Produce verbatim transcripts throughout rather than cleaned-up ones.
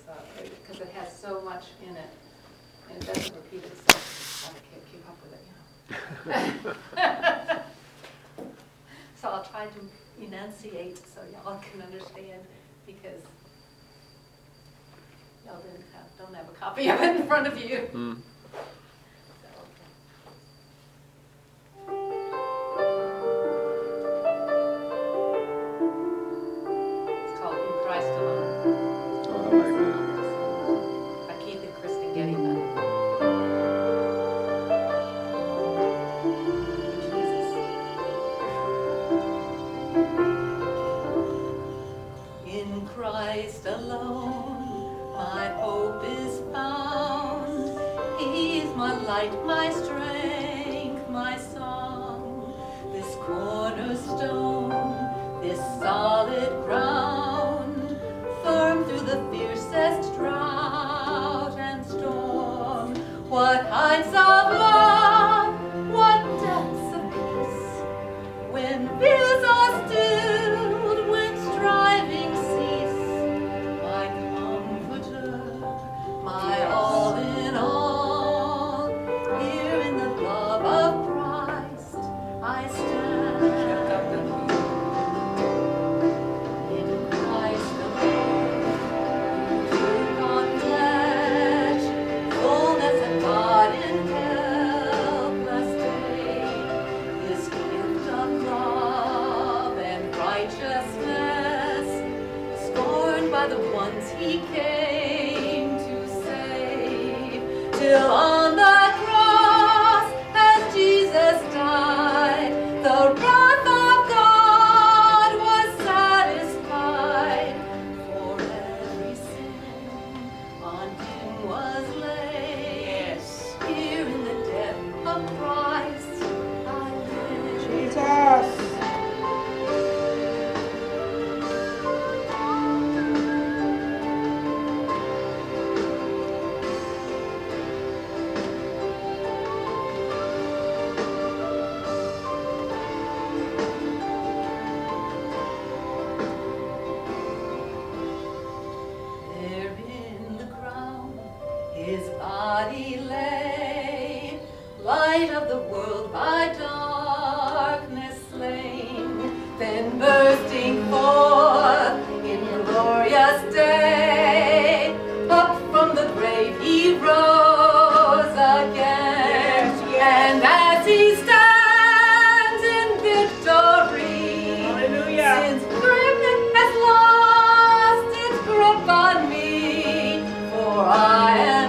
uh, because it has so much in it, and it doesn't repeat itself. I can't keep up with it, you know. So I'll try to enunciate so y'all can understand, because y'all didn't have, don't have a copy of it in front of you. Mm. Christ alone, my hope is found. He is my light, my strength, my song. This cornerstone, this solid ground, firm through the fiercest drought and storm. What heights of love, what depths of peace, when fears are stilled, when striving my all in all, here in the love of Christ I stand. In Christ alone, you took on flesh, fullness of God in helpless day. His gift of love and righteousness, scorned by the ones he came to save, till on the cross, as Jesus died, the wrath of God was satisfied. For every sin on him was laid. Yes. Here in the death of Christ I live. Jesus. His body lay, light of the world by darkness slain, then bursting forth in glorious day, up from the grave he rose again. Yes, yes. And as he stands in victory, hallelujah, since grip has lost its grip on me, for I am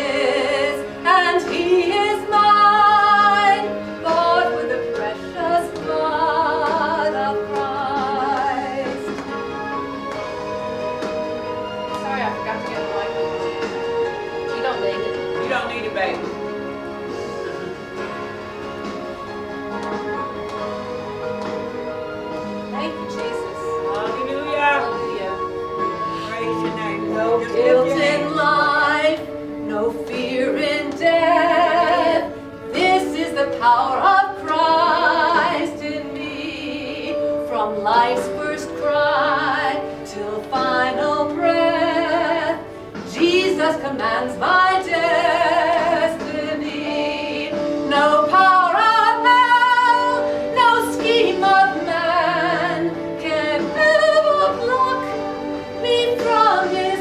guilt in life, no fear in death. This is the power of Christ in me. From life's first cry till final breath, Jesus commands my destiny. No power of hell, no scheme of man can ever block me from his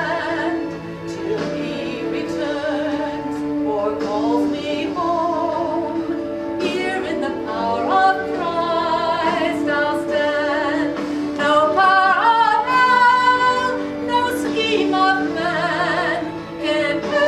calls me home. Here in the power of Christ I'll stand. No power of hell, no scheme of man can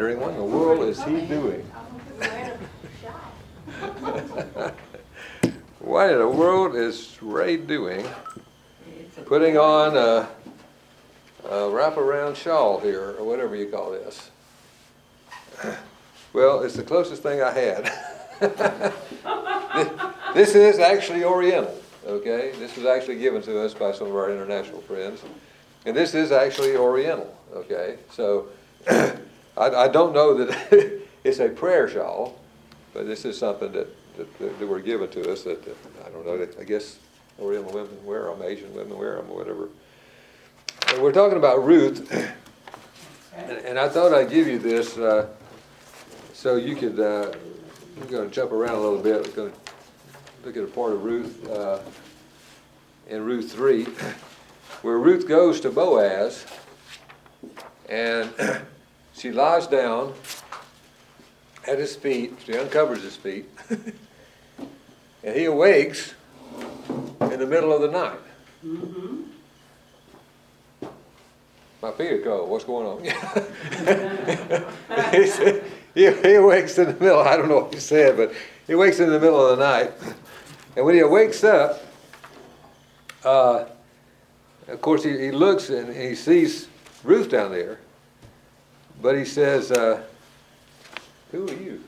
wondering, what in the world is he doing? What in the world is Ray doing? Putting on a, a wraparound shawl here, or whatever you call this. Well, it's the closest thing I had. This is actually Oriental, okay? This was actually given to us by some of our international friends. And this is actually Oriental, okay? So I, I don't know that it's a prayer shawl, but this is something that, that, that were given to us that, that I don't know, that I guess Oriental women wear them, Asian women wear them, or whatever. And we're talking about Ruth, and, and I thought I'd give you this uh, so you could, uh, we're going to jump around a little bit. We're going to look at a part of Ruth uh, in Ruth three, where Ruth goes to Boaz, and she lies down at his feet. She uncovers his feet, and he awakes in the middle of the night. Mm-hmm. My feet are cold. What's going on? he, said, he, he awakes in the middle. I don't know what he said, but he wakes in the middle of the night. And when he wakes up, uh, of course, he, he looks and he sees Ruth down there. But he says, uh, who are you?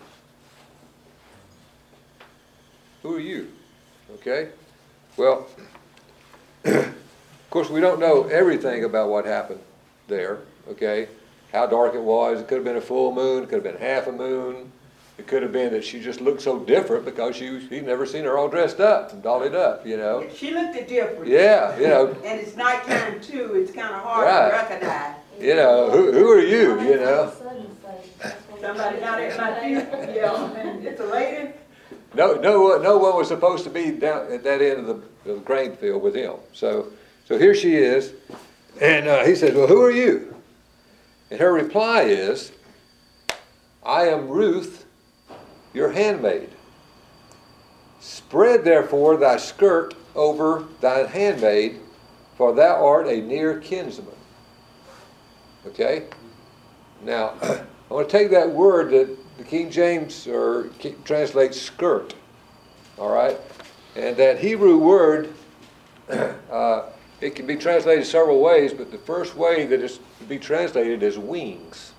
Who are you? Okay? Well, of course, we don't know everything about what happened there, okay? How dark it was. It could have been a full moon. It could have been half a moon. It could have been that she just looked so different because she he'd never seen her all dressed up and dollied up, you know? She looked different. Yeah, you know. And it's nighttime, too. It's kind of hard Right. to recognize. You know, who, who are you, you know? Somebody down at my feet, yeah, and it's a lady. No, no, one- no one was supposed to be down at that end of the, of the grain field with him. So, so here she is, and uh, he says, well, who are you? And her reply is, I am Ruth, your handmaid. Spread therefore thy skirt over thine handmaid, for thou art a near kinsman. Okay? Now, I want to take that word that the King James or translates skirt, all right? And that Hebrew word, uh, it can be translated several ways, but the first way that it's to be translated is wings.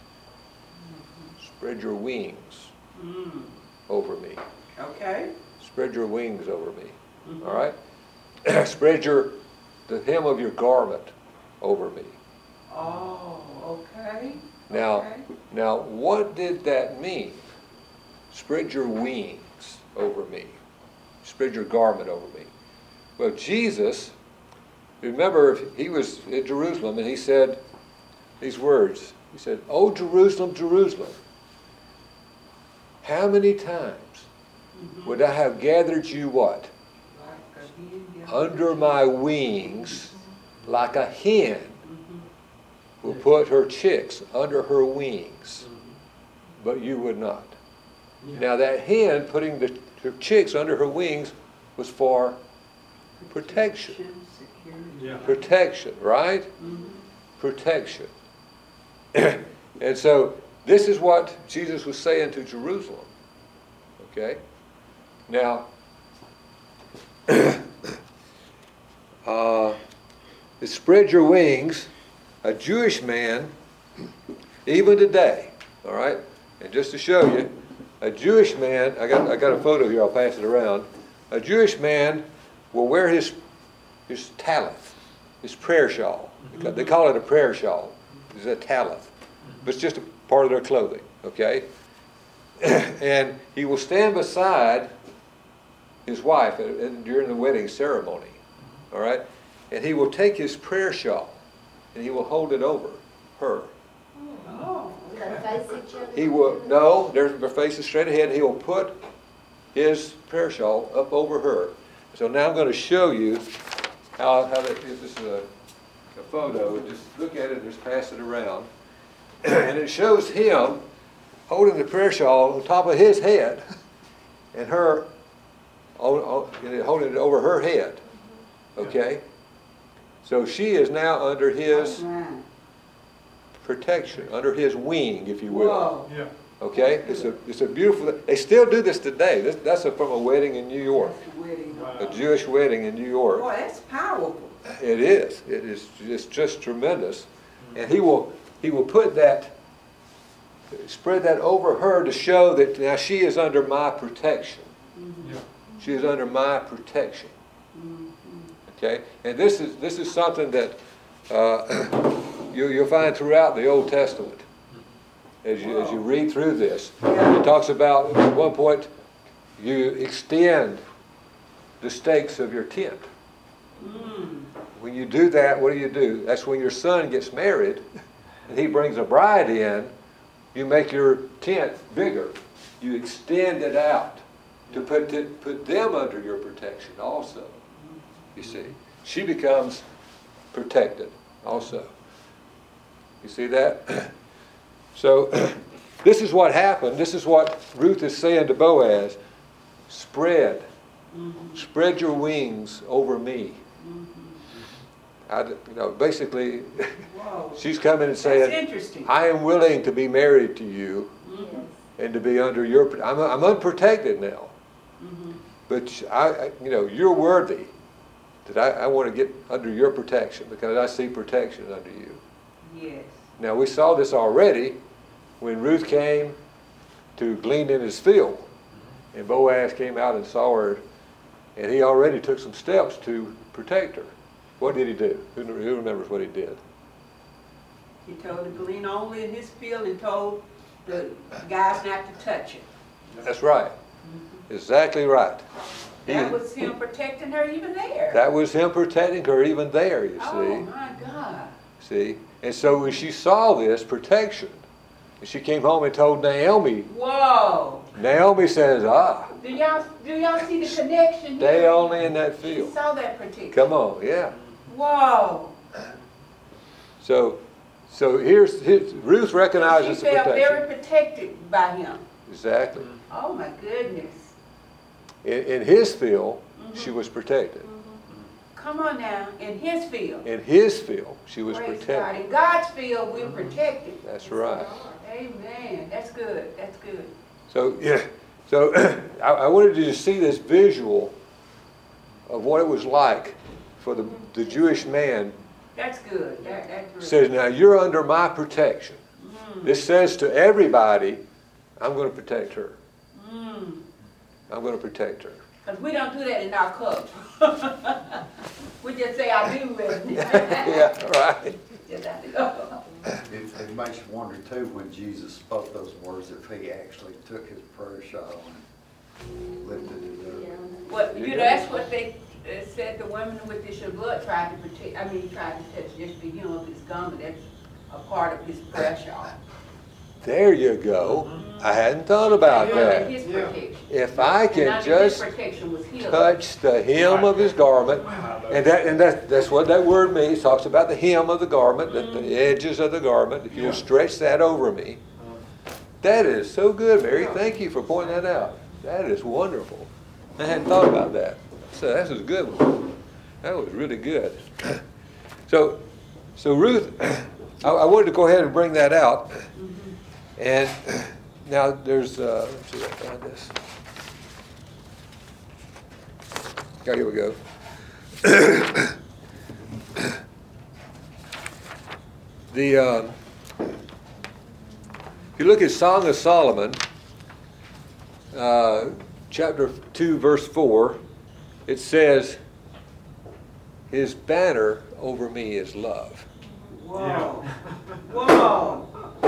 Spread your wings mm. over me. Okay. Spread your wings over me, mm-hmm. all right? Spread your the hem of your garment over me. Oh, okay. Now, okay. now, what did that mean? Spread your wings over me. Spread your garment over me. Well, Jesus, remember, he was in Jerusalem and he said these words. He said, "Oh, Jerusalem, Jerusalem, how many times mm-hmm. would I have gathered you what? Like under my wings, like a hen will put her chicks under her wings, but you would not." Yeah. Now that hen putting the, her chicks under her wings was for protection. Yeah. Protection, right? Mm-hmm. Protection. And so this is what Jesus was saying to Jerusalem. Okay? Now, uh, spread your wings. A Jewish man, even today, all right, and just to show you, a Jewish man, I got I got a photo here, I'll pass it around. A Jewish man will wear his his talith, his prayer shawl. Mm-hmm. They call it a prayer shawl. It's a talith, but it's just a part of their clothing, okay? And he will stand beside his wife during the wedding ceremony, all right? And he will take his prayer shawl and he will hold it over her. Oh, okay. He will, no, their face is straight ahead. He will put his prayer shawl up over her. So now I'm going to show you how, how that, this is a, a photo. Just look at it and just pass it around. And it shows him holding the prayer shawl on top of his head and her holding it over her head. Okay? So she is now under his protection, under his wing, if you will. Whoa. Yeah. Okay? It's a, it's a beautiful, they still do this today. This, that's a, from a wedding in New York, That's the wedding. a Jewish wedding in New York. Boy, that's powerful. It is. It is it's just tremendous. And he will, he will put that, spread that over her to show that now she is under my protection. Yeah. She is under my protection. Okay? And this is, this is something that uh, you, you'll find throughout the Old Testament. As you, as you read through this, it talks about, at one point, you extend the stakes of your tent. Mm. When you do that, what do you do? That's when your son gets married and he brings a bride in, you make your tent bigger. You extend it out to put, it, put them under your protection also. You see, she becomes protected also. You see that? So this is what happened. This is what Ruth is saying to Boaz. Spread. Mm-hmm. Spread your wings over me. Mm-hmm. I, you know, basically, Whoa. she's coming and That's saying, interesting. I am willing to be married to you Mm-hmm. and to be under your, I'm, I'm unprotected now. Mm-hmm. But I, I, you know, you're worthy that I, I want to get under your protection because I see protection under you. Yes. Now we saw this already when Ruth came to glean in his field, and Boaz came out and saw her, and he already took some steps to protect her. What did he do? Who, who remembers what he did? He told the glean only in his field and told the guys not to touch it. That's right. Exactly right. He- That was him protecting her even there. that was him protecting her even there, you see. Oh my God. See? And so when she saw this protection, and she came home and told Naomi, Whoa. Naomi says, ah, Do y'all do y'all see the connection stay here? only in that She field. saw that protection. Come on, yeah. Whoa. So, so here's, his, Ruth She recognizes the felt protection. very protected by him. Exactly. Oh my goodness. In, in his field, she was protected. Come on now, in his field. In his field, she was Praise God. protected. In God's field, we're protected. That's right. Amen. That's good. That's good. So, yeah. So, I, I wanted you to see this visual of what it was like for the, the Jewish man. That's good. That, that's good. Says, now you're under my protection. Mm. This says to everybody, I'm going to protect her. Mm. I'm going to protect her. Because we don't do that in our culture. We just say, I do. And Yeah, right. just I do. It, it makes you wonder too, when Jesus spoke those words, if he actually took his prayer shawl and lifted it up. Well, you know, that's what they uh, said the women with the blood tried to protect, I mean, tried to touch just the hem of his garment. That's a part of his prayer shawl. There you go. I hadn't thought about Under that. his protection. If I And can under just his protection was healed. touch the hem of his garment, and that and that, that's what that word means. It talks about the hem of the garment, the, the edges of the garment. If you'll stretch that over me. That is so good, Mary. Thank you for pointing that out. That is wonderful. I hadn't thought about that. So that was a good one. That was really good. So, so Ruth, I, I wanted to go ahead and bring that out. And now there's, uh, let's see if I find this. Oh, here we go. The, uh, if you look at Song of Solomon, uh, chapter two, verse four, it says, his banner over me is love. Whoa. Whoa.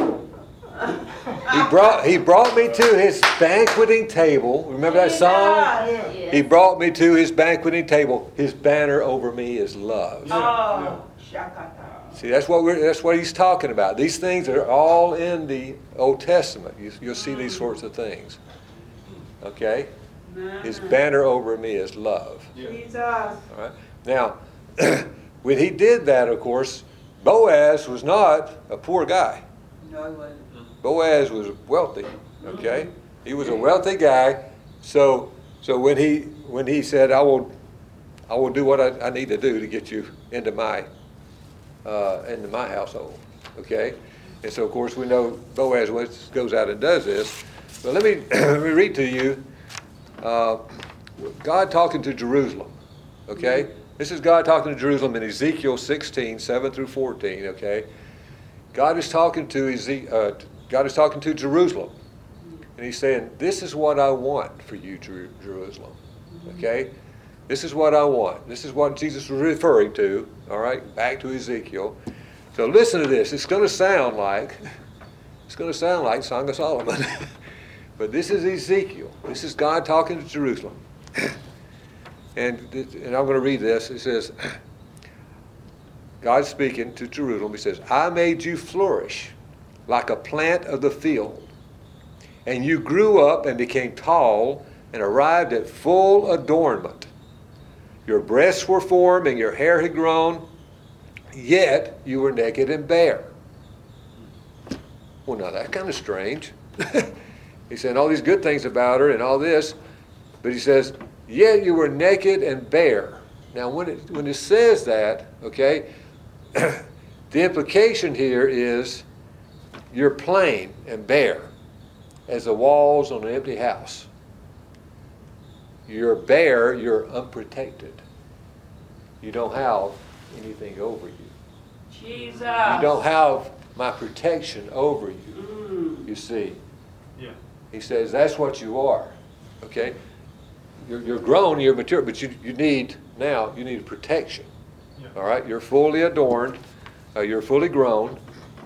He brought, he brought me to his banqueting table. Remember that song? Jesus. He brought me to his banqueting table. His banner over me is love. Oh, shakata. See, that's what we're, that's what he's talking about. These things are all in the Old Testament. You, you'll see these sorts of things. Okay? His banner over me is love. Jesus. All right? Now, when he did that, of course, Boaz was not a poor guy. No, it wasn't. Boaz was wealthy, okay? He was a wealthy guy. So so when he when he said, I will I will do what I, I need to do to get you into my uh, into my household, okay? And so, of course, we know Boaz goes out and does this. But let me, let me read to you uh, God talking to Jerusalem, okay? This is God talking to Jerusalem in Ezekiel sixteen, seven through fourteen, okay? God is talking to Eze- uh, God is talking to Jerusalem. And he's saying, this is what I want for you, Jer- Jerusalem, okay? This is what I want. This is what Jesus was referring to, all right? Back to Ezekiel. So listen to this. It's going to sound like, it's going to sound like Song of Solomon. But this is Ezekiel. This is God talking to Jerusalem. And, and I'm going to read this. It says, God speaking to Jerusalem, he says, I made you flourish like a plant of the field, and you grew up and became tall and arrived at full adornment. Your breasts were formed and your hair had grown, yet you were naked and bare. Well, now that's kind of strange. He's saying all these good things about her and all this, but he says, yet you were naked and bare. Now, when it, when it says that, okay, the implication here is you're plain and bare as the walls on an empty house. You're bare, you're unprotected. You don't have anything over you. Jesus. You don't have my protection over you, Mm. you see. Yeah. He says that's what you are, okay? You're, you're grown, you're mature, but you, you need, now, you need protection. Yeah. All right, you're fully adorned, uh, you're fully grown.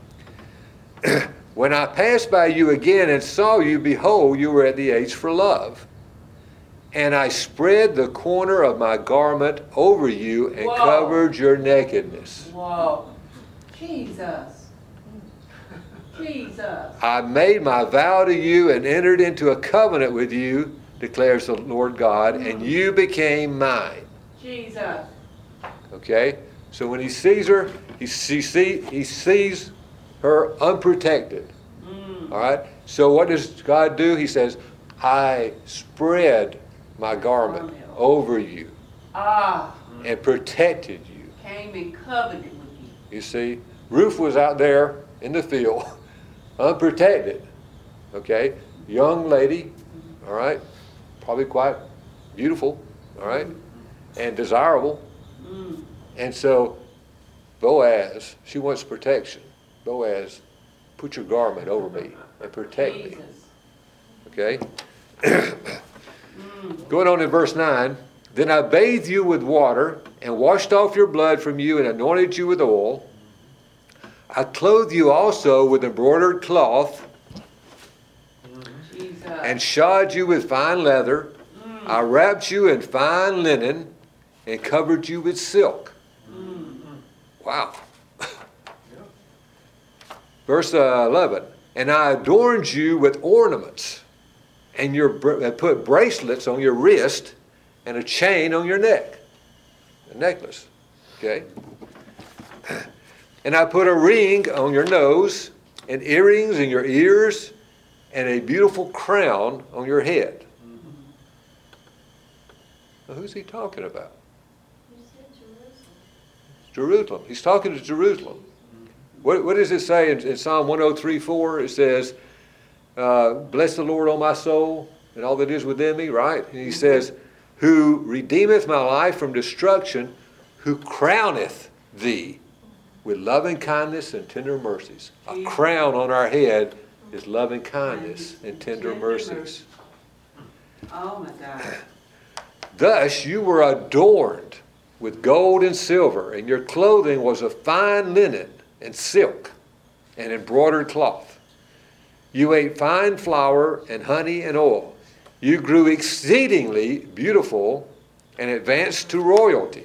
When I passed by you again and saw you, behold, you were at the age for love. And I spread the corner of my garment over you and Whoa. covered your nakedness. Whoa. Jesus. Jesus. I made my vow to you and entered into a covenant with you, declares the Lord God, and you became mine. Jesus. Okay? So when he sees her, he, he, see, he sees her unprotected. Mm. All right? So what does God do? He says, I spread my garment over you Ah. and protected you. Came and covered it with you. You see? Ruth was out there in the field, unprotected. Okay? Young lady, all right? Probably quite beautiful, all right? And desirable. Mm. And so Boaz, she wants protection. Boaz, put your garment over me and protect me. Jesus. Okay? Going on in verse nine, then I bathed you with water and washed off your blood from you and anointed you with oil. I clothed you also with embroidered cloth Jesus. and shod you with fine leather. I wrapped you in fine linen and covered you with silk. Wow. Verse uh, eleven, and I adorned you with ornaments, and your br- and put bracelets on your wrist and a chain on your neck, a necklace. Okay. And I put a ring on your nose, and earrings in your ears, and a beautiful crown on your head. Now, who's he talking about? Jerusalem. He's talking to Jerusalem. What, what does it say in, in Psalm one oh three four? It says, uh, bless the Lord, O my soul, and all that is within me, right? And he says, who redeemeth my life from destruction, who crowneth thee with loving kindness and tender mercies. A crown on our head is loving kindness and tender mercies. Oh my God. Thus you were adorned with gold and silver, and your clothing was of fine linen and silk and embroidered cloth. You ate fine flour and honey and oil. You grew exceedingly beautiful and advanced to royalty.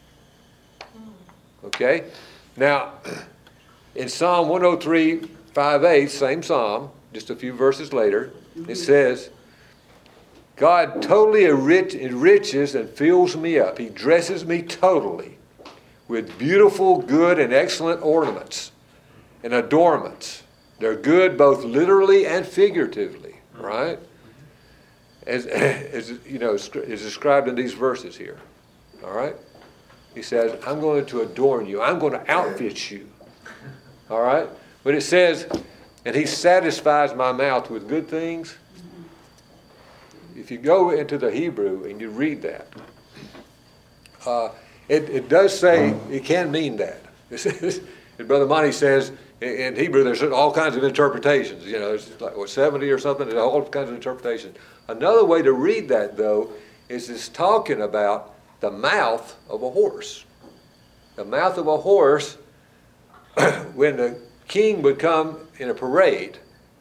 Okay? Now, in Psalm one oh three, five eight, same psalm, just a few verses later, it says, God totally enrich, enriches and fills me up. He dresses me totally with beautiful, good, and excellent ornaments and adornments. They're good both literally and figuratively, right? As, as you know, is described in these verses here, all right? He says, I'm going to adorn you. I'm going to outfit you, all right? But it says, and he satisfies my mouth with good things. If you go into the Hebrew and you read that, uh, it, it does say, it can mean that. And Brother Monty says, in Hebrew, there's all kinds of interpretations. You know, there's like what, seventy or something, there's all kinds of interpretations. Another way to read that, though, is it's talking about the mouth of a horse. The mouth of a horse, when the king would come in a parade,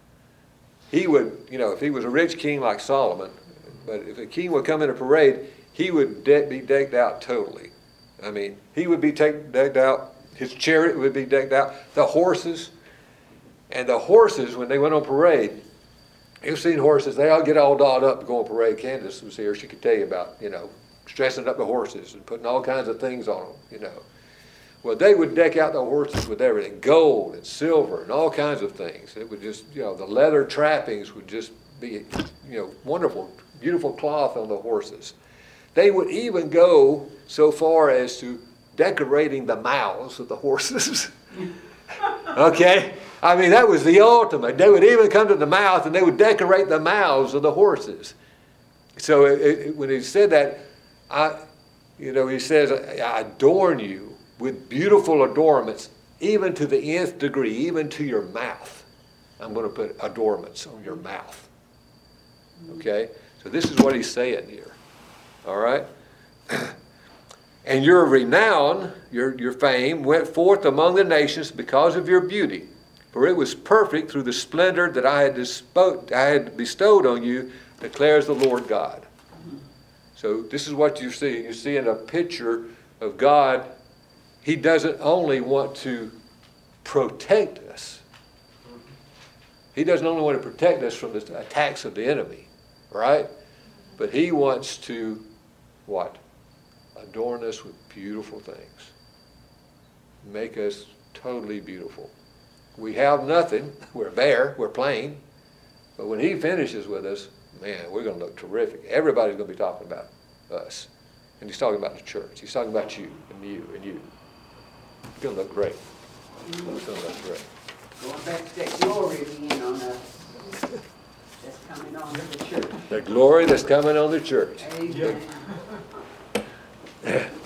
he would, you know, if he was a rich king like Solomon, but if a king would come in a parade, he would de- be decked out totally. I mean, he would be take, decked out. His chariot would be decked out. The horses, and the horses, when they went on parade, you've seen horses, they all get all dolled up to go on parade. Candace was here, she could tell you about, you know, dressing up the horses and putting all kinds of things on them, you know. Well, they would deck out the horses with everything, gold and silver and all kinds of things. It would just, you know, the leather trappings would just be, you know, wonderful, beautiful cloth on the horses. They would even go so far as to decorating the mouths of the horses. Okay? I mean, that was the ultimate. They would even come to the mouth and they would decorate the mouths of the horses. So it, it, when he said that, I, you know, he says, I adorn you with beautiful adornments, even to the nth degree, even to your mouth. I'm going to put adornments on your mouth. Okay? So this is what he's saying here. All right? And your renown, your, your fame, went forth among the nations because of your beauty. For it was perfect through the splendor that I had, dispo- I had bestowed on you, declares the Lord God. So this is what you see. You're seeing a picture of God. He doesn't only want to protect us. He doesn't only want to protect us from the attacks of the enemy, right? But he wants to, what? Adorn us with beautiful things. Make us totally beautiful. We have nothing. We're bare. We're plain. But when he finishes with us, man, we're going to look terrific. Everybody's going to be talking about us. And he's talking about the church. He's talking about you and you and you. It's going to look great. It's going to look great. Going back to that glory again on us. That's coming on to the church. The glory that's coming on the church. Amen.